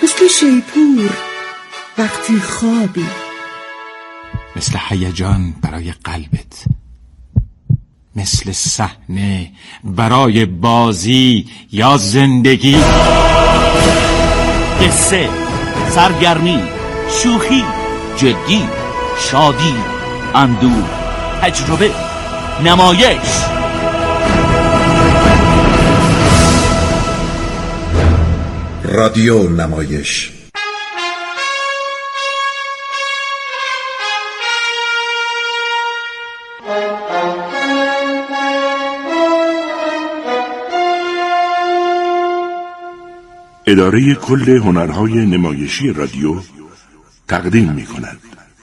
مثل شیپور وقتی خوابی، مثل هیجان برای قلبت، مثل صحنه برای بازی یا زندگی. قصه، سرگرمی، شوخی، جدی، شادی، اندوه، تجربه، نمایش. رادیو نمایش. اداره کل هنرهای نمایشی رادیو تقدیم می‌کند.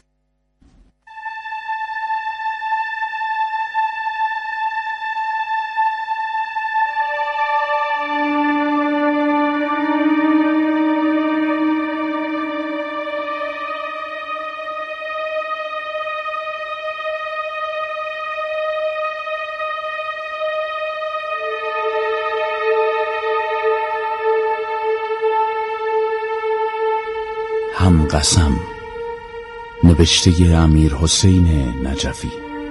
هم قسم، نوشته امیر حسین نجفی.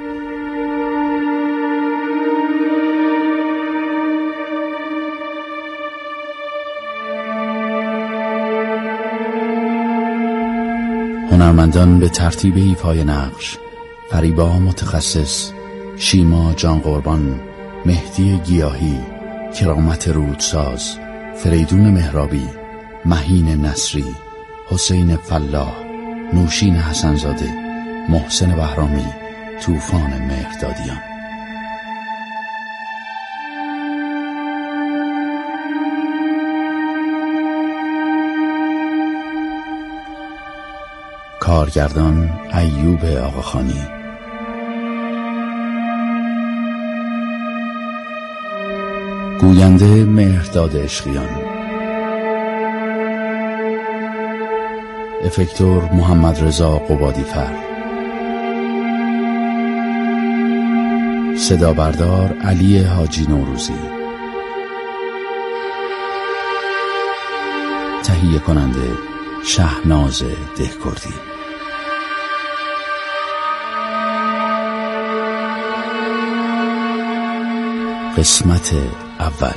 هنرمندان به ترتیب ایفای نقش: فریبا متخصص، شیما جان قربان، مهدی گیاهی، کرامت رودساز، فریدون مهرابی، مهین نصری، حسین فلاح، نوشین حسنزاده، محسن بهرامی، طوفان مهردادیان. کارگردان ایوب آقاخانی. گوینده مهرداد عشقیان. افکتور محمد رضا قبادی‌فر. صدا بردار علی حاجی نوروزی. تهیه کننده شهناز دهکردی. قسمت اول.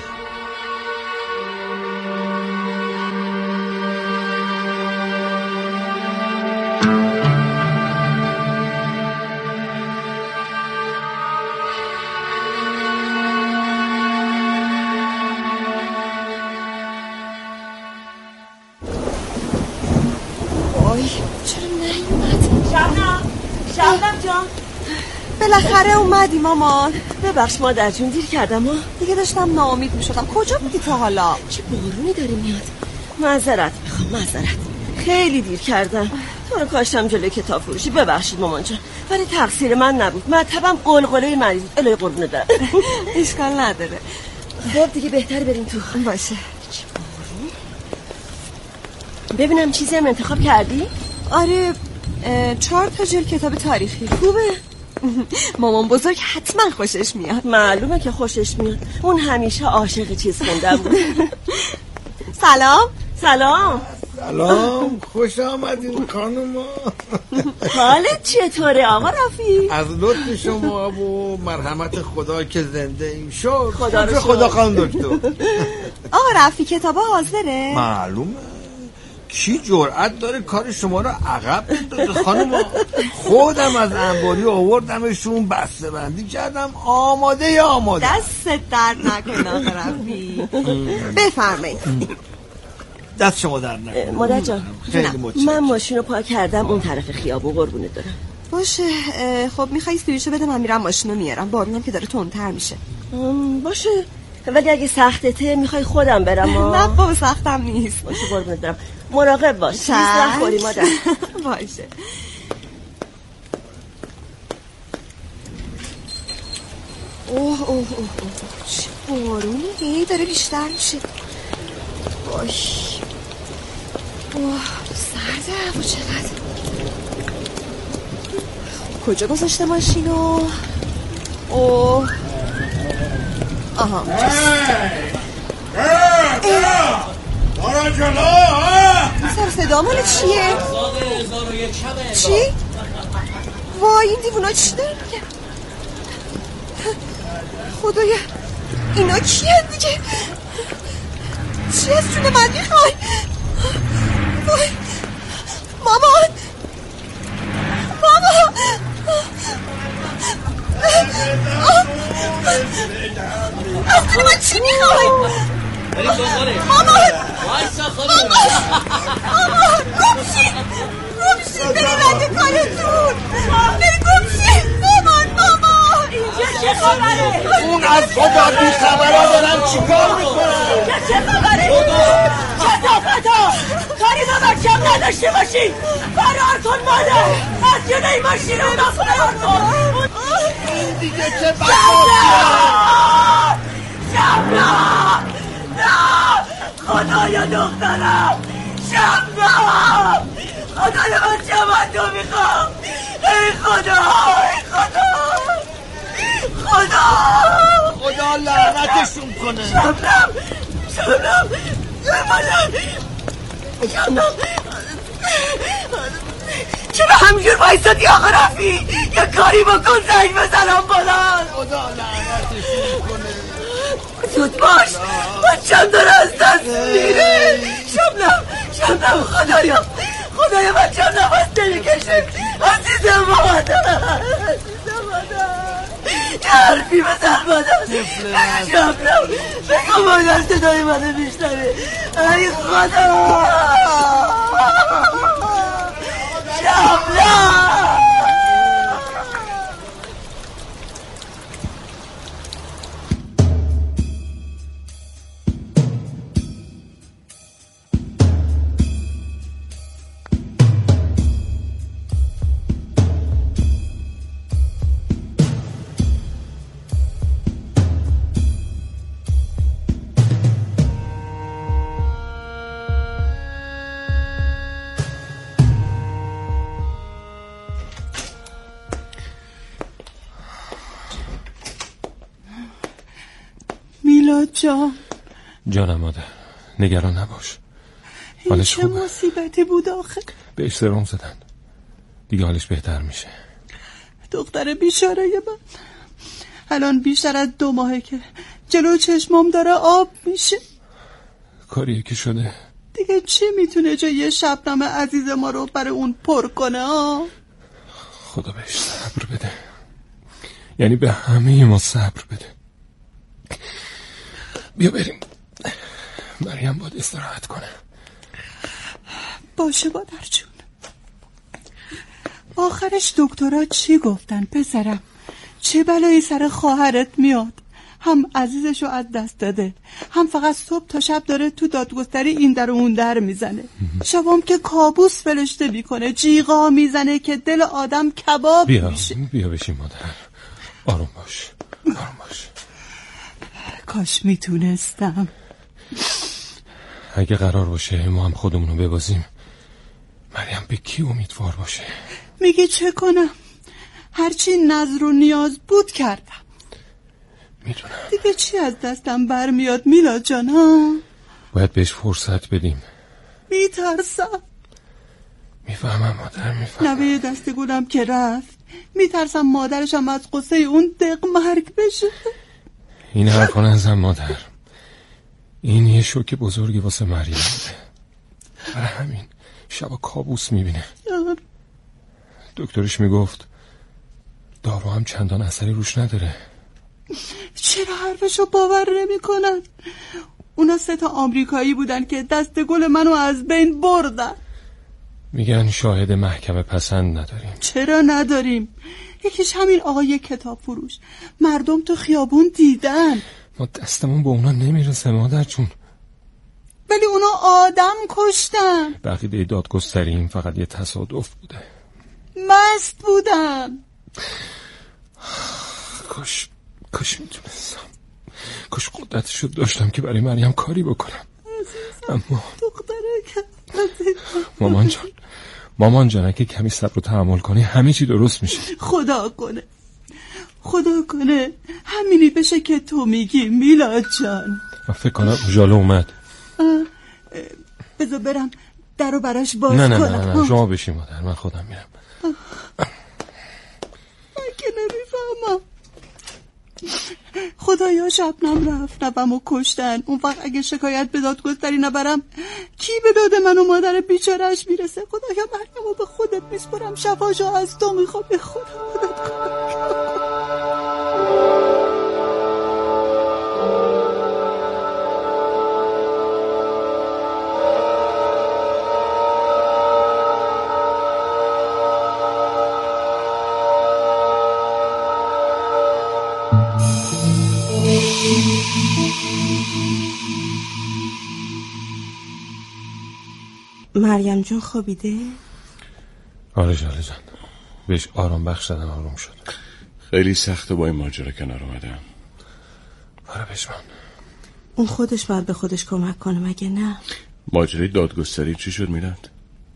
شبنم جان بالاخره اومدی مامان. ببخش مادر جون دیر کردم ها. دیگه داشتم ناامید میشدم. کجا بودی تا حالا؟ چه بارونی داره میاد. معذرت میخوام، معذرت. خیلی دیر کردم. تو رو کاشتم جلوی کتاب فروشی. ببخشید مامان جان، ولی تقصیر من نبود. مطبم قلقله مریض. الهی قربونه دارم. اشکال نداره. خب دیگه بهتره بریم تو. باشه. چه بارون. ببینم چیزی هم انتخاب کردی؟ آره 4 تا جلد کتاب تاریخی. خوبه. مامان بزرگ حتما خوشش میاد. معلومه که خوشش میاد. اون همیشه عاشق چیز خوندن بود. سلام. سلام. سلام، خوش آمدین خانوما. حالت چطوره آقا رفیع؟ از لطف شما و مرحمت خدا که زنده ایم. خدا خانم دکتر. آقا رفیع کتابا حاضره؟ معلومه. کی جرأت داره کار شما رو عقب بندازه خانوما؟ خودم از انباری آوردمشون، بسته بندی کردم، آماده. دست درد نکنه آقا رفیع. بفرمایید. دست شما درد نکنه. مادر جان خیلی متشکرم. من ماشین رو پارک کردم اون طرف خیابون. قربونه دارم. باشه. خب میخوای سویشو بده من میرم ماشین رو میارم. بارونم که داره تندتر میشه. باشه، ولی اگه سختته میخوای خودم برم. نه بابا سختم نیست. باشه قربونت دارم. مراقب باش. چیز نخوری مادر. باشه. اوه چه بارونی هی داره بیشتر میشه. باش. اوه سرده هوا چقدر. کجا گذاشته ماشینو؟ اوه آها برو جلو. صدا مال چیه؟ چی؟ وای این دیوونا چی داره میگه؟ خدایا اینا کیه دیگه؟ چی از جون من میخوای؟ وای مامان از جون من چی میخوای؟ مامان گمشی بری رد کارتون بری گمشی مامان اینجا چه خبره؟ اون از خدا بی خبرها دارن چیکار میکنن؟ اینجا چه خبره؟ کثافتا کاری با بچم نداشته باشی فرار کن مادر از جلوی ماشین اونا فرار کن این دیگه چه شبنم نه خدایا دخترم شبنم خدایا بچه من تو میخوام ای خدا خدا لعنتشون کنه. شبنم چرا همینجور بایستادی آقا رفی یه کاری بکن زنگ بزنم بالا. خدا لعنتشون کنه. زود باش بچم داره از دست میره. شبنم خدایا بچم نفس نمیکشه عزیزم مادر یه حرفی بزن مادر. شبنم بگو مادر صدای منو میشنوه. ای خدا شبنم جانم مادر نگران نباش. این چه مصیبتی بود آخه؟ بهش سرم زدن دیگه حالش بهتر میشه. دختر بیچاره من الان بیشتر از 2 ماهه که جلو چشمام داره آب میشه. کاریه که شده دیگه چی میتونه جای شبنم عزیز ما رو برای اون پر کنه؟ خدا بهش صبر بده، یعنی به همه ما صبر بده. بیا بریم، مریم باید استراحت کنه. باشه مادر جون. آخرش دکترها چی گفتن پسرم؟ چه بلایی سر خواهرت میاد؟ هم عزیزشو از دست داده، هم فقط صبح تا شب داره تو دادگستری این در و اون در میزنه. شبام که کابوس فرشته میکنه، جیغا میزنه که دل آدم کباب میشه. بیا بشین مادر، آروم باش. کاش میتونستم. اگه قرار باشه ما هم خودمونو ببازیم، مریم به کی امیدوار باشه؟ میگی چه کنم؟ هرچی نظر و نیاز بود کردم. میدونم دیگه چی از دستم برمیاد میلاد جان ها؟ باید بهش فرصت بدیم. میترسم. میفهمم مادر، میفهمم. نوه دستگولم که رفت، میترسم مادرشم از قصه اون دق مرگ بشه. این حرفا نزن مادر، این یه شوک بزرگی واسه مریم بوده. برای همین شبا کابوس میبینه. دکترش میگفت دارو هم چندان اثری روش نداره. چرا حرفشو باور نمی کنن؟ اونا 3 آمریکایی بودن که دست گل منو از بین بردن. میگن شاهد محکمه پسند نداریم. چرا نداریم؟ یکیش همین آقای کتاب فروش. مردم تو خیابون دیدن. ما دستمون به اونا نمیرسه مادر جون. ولی اونا آدم کشتن. بقیده دادگستری فقط یه تصادف بوده. مست بودن. کاش میتونستم، کاش قدرتشو داشتم که برای مریم کاری بکنم. اما مامان جان اگه کمی صبر و تحمل کنی همه چی درست میشه. خدا کنه همینی بشه که تو میگی میلاد جان. من فکر کنم ژاله اومد. بذار برم درو براش باز نه کنم. شما بشین مادر، من خودم میرم. من که نمیفهمم. خدایا شبنم رفت نبمو کشتن. اون وقت اگه شکایت به دادگستری نبرم کی به داد من و مادر بیچاره‌اش میرسه؟ خدایا مریمو به خودت میسپرم، شفاشو از تو میخوام، به خدا مدد کن. مریم جون خوابیده؟ آره جان، بهش آرام بخش دادن، آروم شد. خیلی سخته با این ماجرا کنار اومدم. آره بشمان. اون خودش باید به خودش کمک کنه مگه نه؟ ماجرای دادگستری چی شد میلاد؟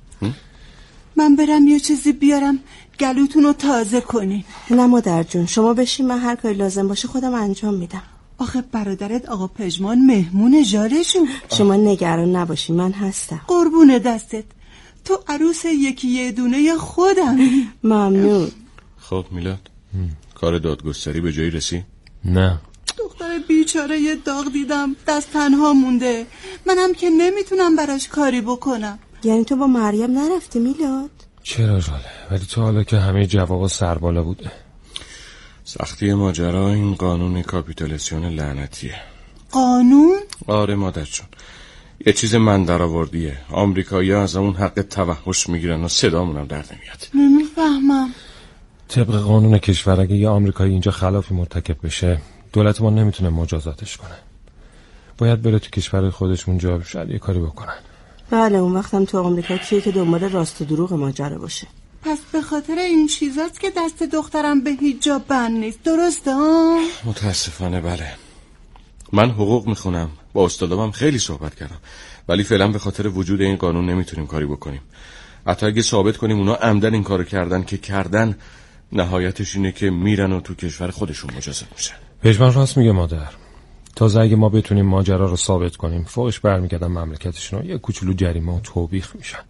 من برم یه چیزی بیارم گلوتونو تازه کنین. نه مادر جون، شما بشین، من هر کاری لازم باشه خودم انجام میدم. آخه برادرت آقا پژمان مهمون جارشون. شما نگران نباشی، من هستم. قربون دستت، تو عروس یکی یه دونه خودم. ممنون. خب میلاد، کار دادگستری به جایی رسی؟ نه. دختر بیچاره یه داغ دیدم، دست تنها مونده. منم که نمیتونم براش کاری بکنم. یعنی تو با مریم نرفتی میلاد؟ چرا جاله، ولی تو حالا که همه جوابا سربالا بوده. سختی ماجرا این قانون کاپیتولاسیون لعنتیه. قانون؟ آره مادر جون، یه چیز من در آوردیه. آمریکایی‌ها از اون حق توحش میگیرن و صدامونم در نمیاد. نمیفهمم. طبق قانون کشور اگه یه آمریکایی اینجا خلافی مرتکب بشه، دولت ما نمیتونه مجازاتش کنه. باید بره تو کشور خودش، اونجا شاید یه کاری بکنن. بله، اون وقتم تو آمریکا کیه که دنبال راست و دروغ ماجرا باشه؟ پس به خاطر این چیزاست که دست دخترم به هیچ جا بند نیست، درسته ها؟ متاسفانه بله. من حقوق میخونم، با استادامم خیلی صحبت کردم، ولی فعلا به خاطر وجود این قانون نمیتونیم کاری بکنیم. حتی اگه ثابت کنیم اونا عمدن این کارو کردن که کردن، نهایتش اینه که میرن و تو کشور خودشون مجازات میشن. پژمان راست میگه مادر. تازه اگه ما بتونیم ماجرا رو ثابت کنیم، فوقش برمیگردن مملکتشون و یه کوچولو جریمه و توبیخ میشن.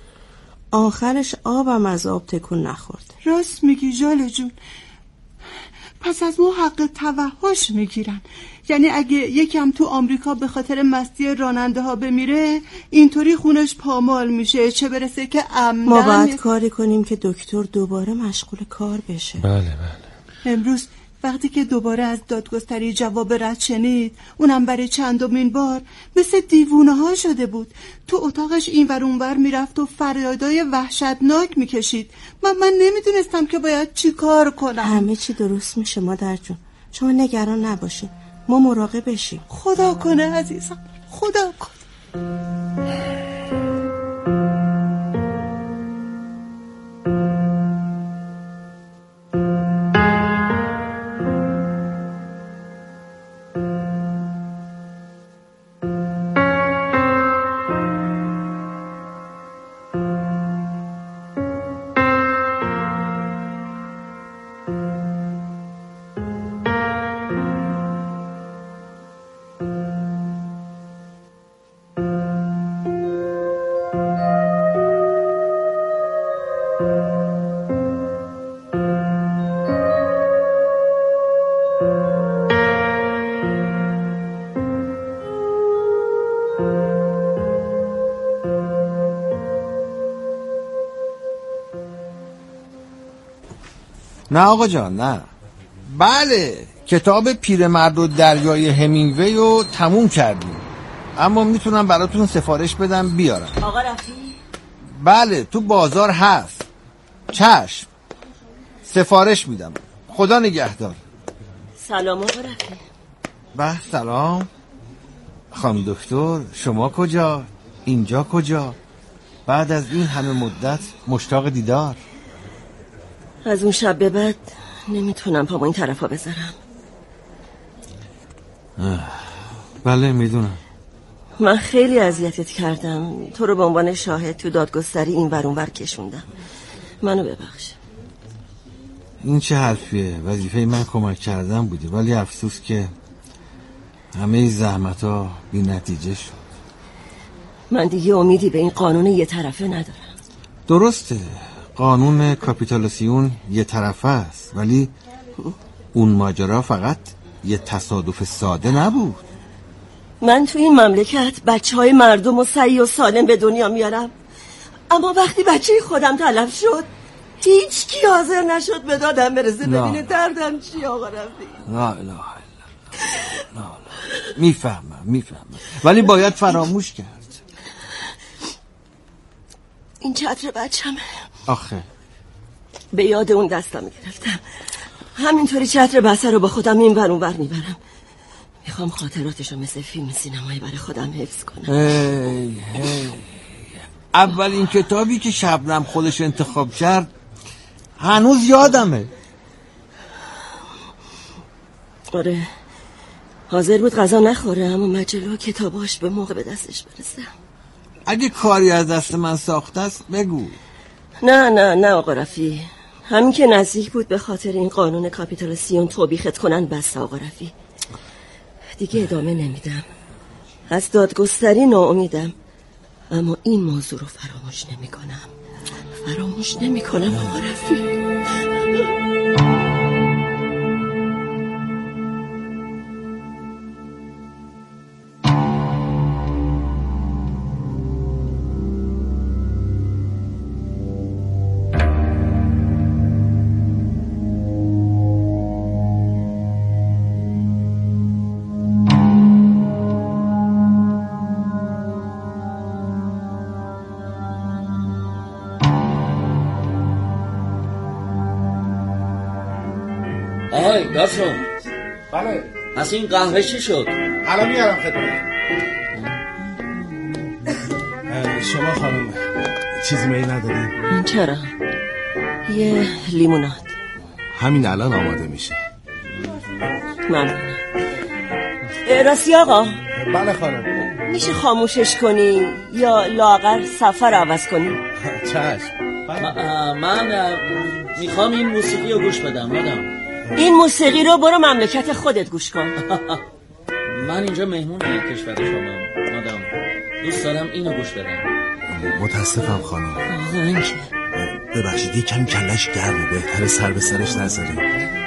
آخرش آبم از آب تکون نخورد. راست میگی جاله جون. پس از ما حق توحش میگیرن. یعنی اگه یکم تو آمریکا به خاطر مستی راننده ها بمیره، اینطوری خونش پامال میشه، چه برسه که عمدن. ما باید کاری کنیم که دکتر دوباره مشغول کار بشه. بله. امروز وقتی که دوباره از دادگستری جواب رد شنید، اونم برای چندمین بار، مثل دیوونه ها شده بود. تو اتاقش این ور اون ور میرفت و فریادای وحشتناک میکشید. من نمیدونستم که باید چی کار کنم. همه چی درست میشه مادر جون، شما نگران نباشید، ما مراقب بشیم. خدا کنه عزیزم، خدا کنه. نه آقا جان، نه. بله، کتاب پیرمرد و دریای همینگوی رو تموم کردیم، اما میتونم براتون سفارش بدم بیارم. آقا رفی؟ بله، تو بازار هست. چشم، سفارش میدم. خدا نگهدار. سلام آقا رفی. به سلام خانم دکتر، شما کجا؟ اینجا کجا؟ بعد از این همه مدت مشتاق دیدار. از اون شب به بعد نمیتونم پامو این طرفا بذارم. بله میدونم. من خیلی اذیتت کردم، تو رو به عنوان شاهد تو دادگستری این ور اون ور کشوندم. منو ببخش. این چه حرفیه؟ وظیفه من کمک کردن بوده، ولی افسوس که همه زحمت ها بی نتیجه شد. من دیگه امیدی به این قانون یه طرفه ندارم. درسته قانون کاپیتولاسیون یه طرفه است، ولی اون ماجرا فقط یه تصادف ساده نبود. من تو این مملکت بچه‌های مردم و صحیح و سالم به دنیا میارم، اما وقتی بچه خودم تلف شد هیچ کی حاضر نشد به دادم برسه ببینه دردم چی. آقا رفیق لا اله الا الله. میفهمم ولی باید فراموش کرد. این چتر بچه‌مه. آخه به یاد اون دستم گرفتم، همینطوری چتر بسر رو با خودم این ور اون ور میبرم. میخوام خاطراتشو مثل فیلم سینمایی برای خودم حفظ کنم. اولین کتابی که شبنم خودش انتخاب کرد هنوز یادمه. آره حاضر بود غذا نخوره اما مجله و کتاباش به موقع به دستش برسه. اگه کاری از دست من ساخته است بگو. نه آقا رفیع، همین که نزدیک بود به خاطر این قانون کاپیتولاسیون توبیخت کنن بس. آقا رفیع دیگه ادامه نمیدم. از دادگستری ناامیدم، اما این موضوع رو فراموش نمیکنم آقا رفیع. آهای گارسون. بله. پس این قهوه چی شد؟ الان میارم خدمت. شما خانم چیزی می ندارین؟ چرا؟ یه لیموناد. همین الان آماده میشه. ممنونم. راستی آقا. بله خانم. میشه خاموشش کنی یا لاغر سفر عوض کنی؟ چشم. من میخوام این موسیقی رو گوش بدم مادام. این موسیقی رو برو مملکت خودت گوش کن. من اینجا مهمون کشور شما مادام، دوست دارم اینو گوش بدم. متاسفم خانم. واقعا که ببخشید یکم کلش گرمه، بهتره سر به سرش نذاریم.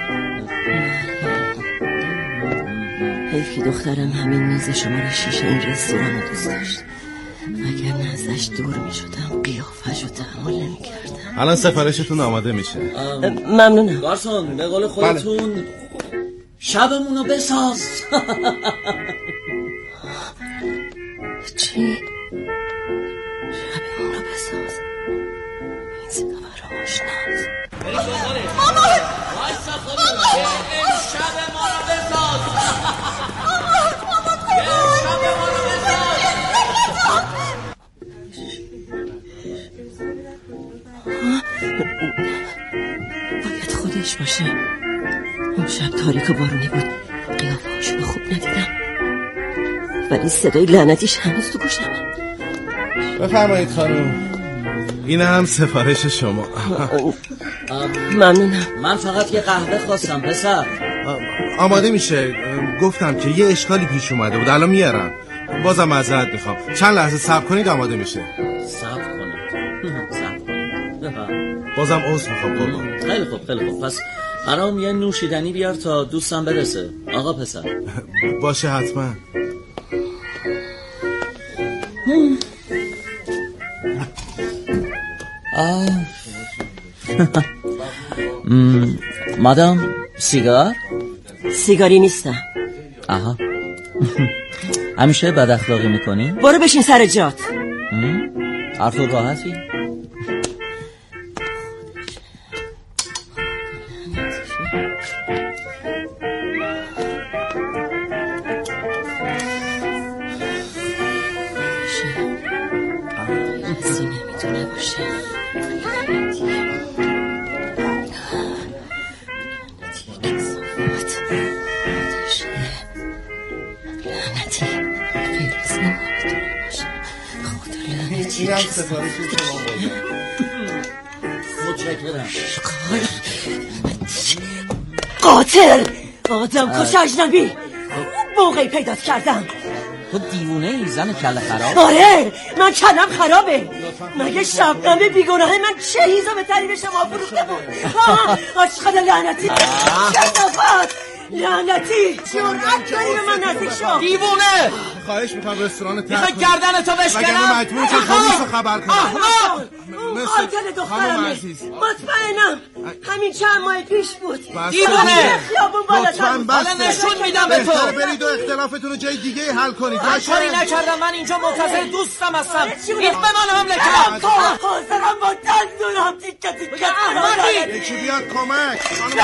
حیف که دخترم همین میز شماره 6 این رستوران رو دوست داشت، اگر نه ازش دور میشدم قیافش رو تحمل نمیکردم. الان سفارشتون آماده میشه. ممنونم. گارسون به قول خودتون شبمونو بساز. چی؟ شبمونو بساز؟ این صدا برام آشناست. ماما! وایسا خودم شبمونو بساز. باید خودش باشه. اون شب تاریک و بارونی بود، قیافه‌هاشو خوب ندیدم، ولی صدای لعنتیش هنوز تو گوشمه. بفرمایید خانم، این هم سفارش شما. ممنونم. من فقط یه قهوه خواستم پسر. آماده میشه. گفتم که یه اشکالی پیش اومده بود، الان میارم. بازم معذرت میخوام، چند لحظه صبر کنید آماده میشه. صبر کنید. بازم عذر میخوام قربان. خیلی خوب. پس برام یه نوشیدنی بیار تا دوستم برسه آقا پسر. باشه حتما. مادام سیگار؟ سیگاری نیستم. آها. همیشه بد اخلاقی میکنی؟ برو بشین سر جات. حرف راحتی؟ قاتل آدم کش اجنبی موقعی پیدات کردم. تو دیوونه ای زن کله خراب؟ آره من کلم خرابه. مگه شبنم بیگناه من چه هیزا به تری به شما فروخته بود؟ عاشق لعنتی کثافت لعنتی جرأت داری به من نزدیک شو دیوونه. خواهش میکنم رستوران ترک میخوای گردنتو بشکنم؟ وگرنه مجبور شد پلیس رو خبر کنم. اون قاتل دخترمه مطمئنم. همین چند ماه پیش بود. دیوونه خیابون بالاتر حالا نشون میدم به تو. بهتره برید و اختلافتون رو جای دیگه حل کنید. کاری نکردم. من اینجا منتظر دوستم هستم. این به من حمله کرد. حاضرم با دندونم تیکه تیکه کنم. یکی بیاد کمک.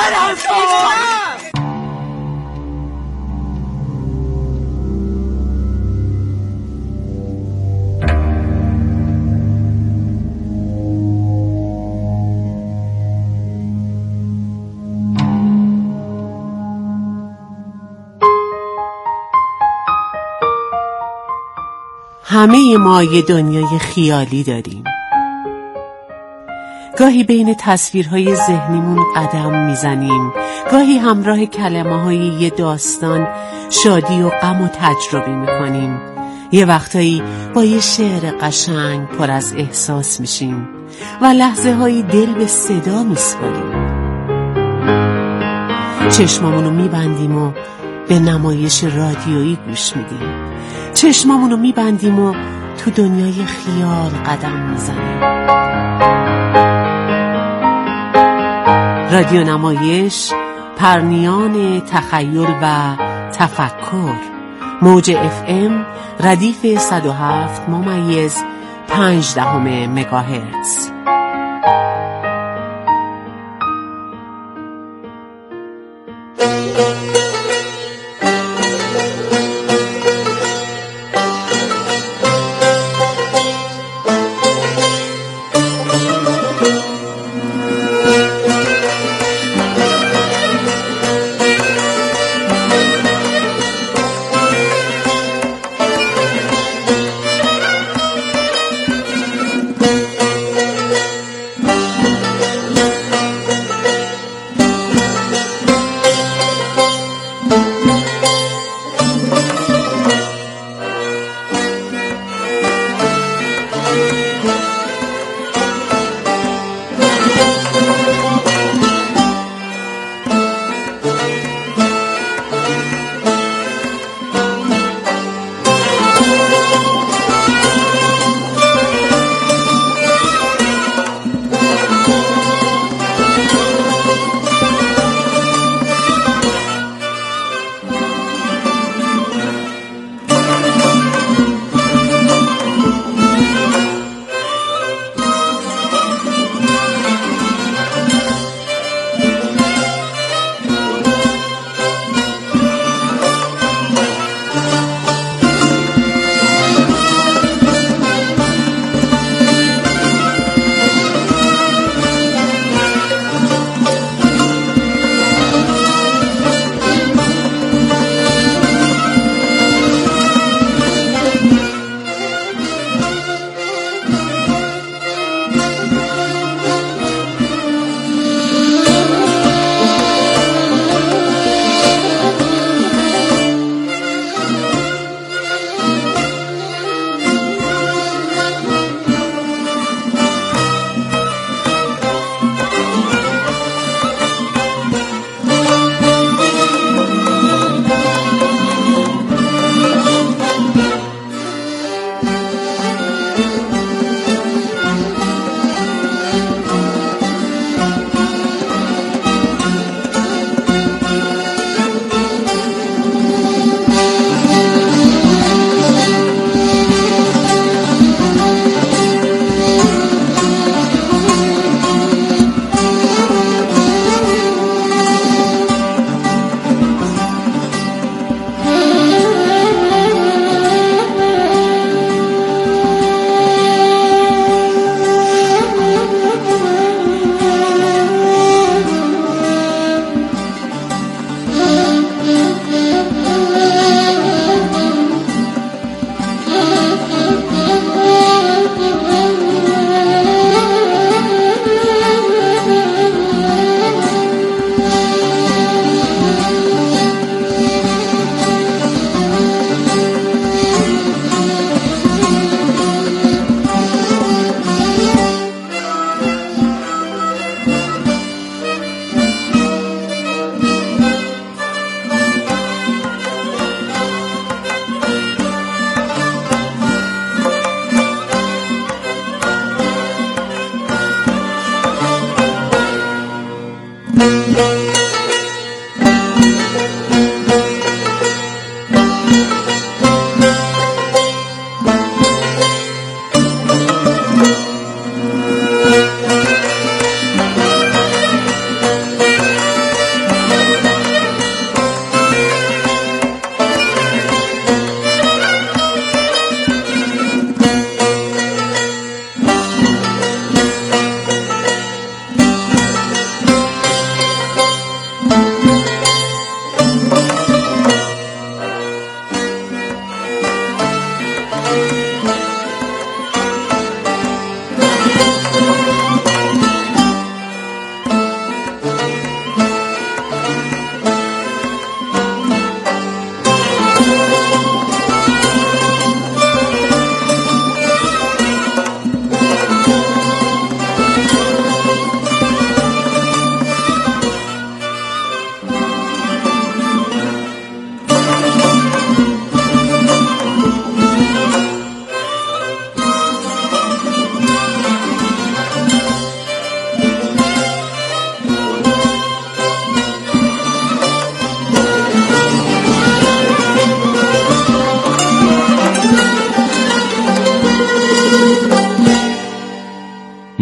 همه ما یه دنیای خیالی داریم. گاهی بین تصویرهای ذهنیمون قدم میزنیم، گاهی همراه کلمه‌های یه داستان شادی و غم و تجربه میکنیم. یه وقتایی با یه شعر قشنگ پر از احساس میشیم و لحظه های دل به صدا میسپاریم. چشمامونو میبندیم و به نمایش رادیویی گوش میدیم. چشمامونو میبندیم و تو دنیای خیال قدم میزنیم. رادیو نمایش، پرنیان تخیل و تفکر. موج FM ردیف 107.5 مگاهرتز.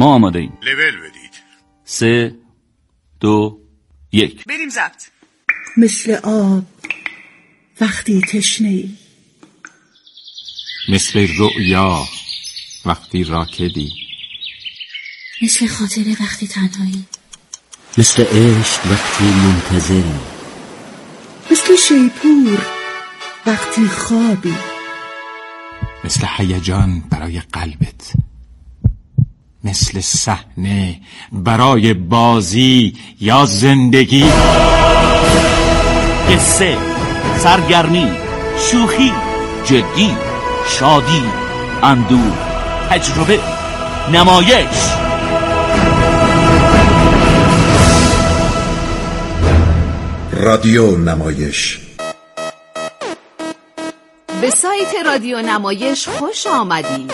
ما آماده ایم. لول بدید. 3 2 1 بریم ضبط. مثل آب وقتی تشنه‌ای، مثل رؤیا وقتی راکدی، مثل خاطره وقتی تنهایی، مثل عشق وقتی منتظری، مثل شیپور وقتی خوابی، مثل هیجان برای قلبت، مثل صحنه برای بازی یا زندگی. قصه، سرگرمی، شوخی، جدی، شادی، اندوه، تجربه، نمایش. رادیو نمایش. به سایت رادیو نمایش خوش آمدید.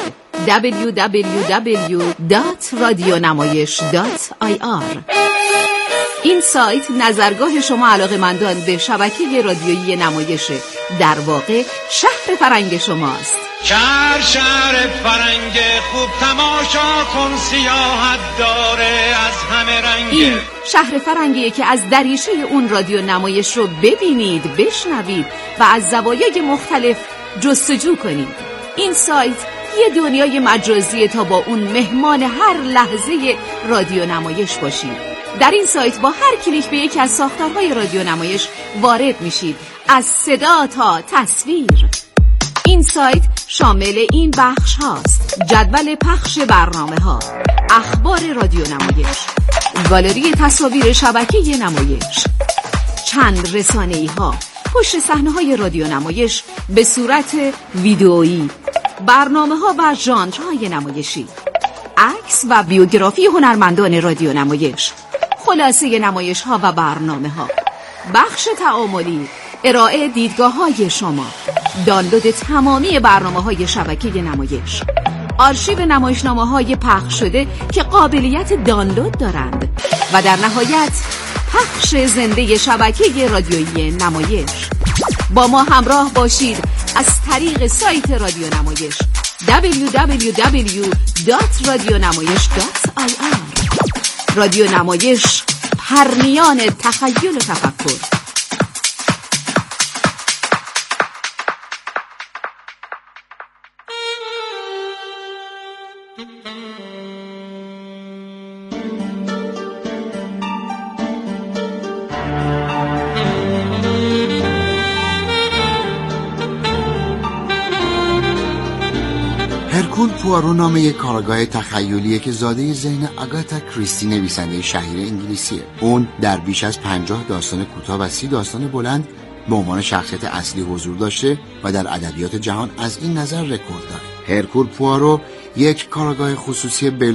www.radionamayish.ir. این سایت نظرگاه شما علاقه‌مندان به شبکه رادیویی نمایشه، در واقع شهر فرنگ شماست. شهر فرنگ خوب تماشا کن، سیاحت داره از همه رنگ. این شهر فرنگیه که از دریچه اون رادیو نمایش رو ببینید، بشنوید و از زوایای مختلف جستجو کنید. این سایت یه دنیای مجازیه تا با اون مهمان هر لحظه رادیو نمایش باشید. در این سایت با هر کلیک به یکی از ساختارهای رادیو نمایش وارد میشید، از صدا تا تصویر. این سایت شامل این بخش هاست: جدول پخش برنامه ها، اخبار رادیو نمایش، گالری تصاویر شبکه نمایش، چند رسانه‌ای ها، پشت صحنه های رادیو نمایش به صورت ویدئویی، برنامه ها و ژانرهای نمایشی، عکس و بیوگرافی هنرمندان رادیو نمایش، خلاصه نمایش ها و برنامه ها، بخش تعاملی، ارائه دیدگاه های شما، دانلود تمامی برنامه های شبکه نمایش، آرشیو نمایشنامه های پخش شده که قابلیت دانلود دارند و در نهایت پخش زنده شبکه رادیویی نمایش. با ما همراه باشید از طریق سایت رادیو نمایش www.radionamayish.ir. رادیو نمایش، پرنیان تخیل و تفکر. هرکول پوارو نام یک کارگاه تخیلیه که زاده ذهن آگاتا کریستی، نویسنده شهیر انگلیسیه. اون در بیش از 50 داستان کوتاه و 30 داستان بلند به عنوان شخصیت اصلی حضور داشته و در ادبیات جهان از این نظر رکورد داره. هرکول پوارو یک کارگاه خصوصی